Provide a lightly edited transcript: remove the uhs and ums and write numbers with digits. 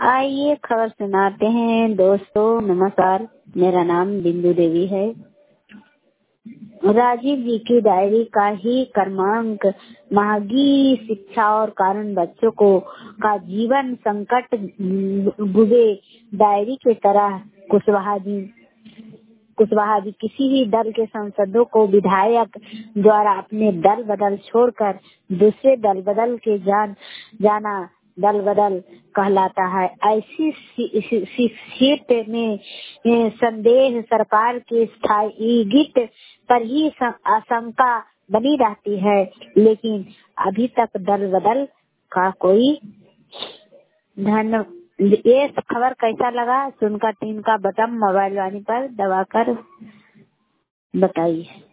आइए खबर सुनाते हैं दोस्तों। नमस्कार, मेरा नाम बिंदु देवी है। राजीव जी की डायरी का ही क्रमांक महंगी शिक्षा और कारण बच्चों को का जीवन संकट डूबे डायरी की तरह कुशवाहा जी किसी भी दल के सांसदों को विधायक द्वारा अपने दल बदल छोड़कर दूसरे दल बदल के जाना दल बदल कहलाता है। ऐसी सीट में संदेह सरकार के स्थायित्व पर ही आशंका बनी रहती है, लेकिन अभी तक दल बदल का कोई धन। ये खबर कैसा लगा सुनकर 3 का बटन मोबाइल वाणी पर दबाकर बताइए।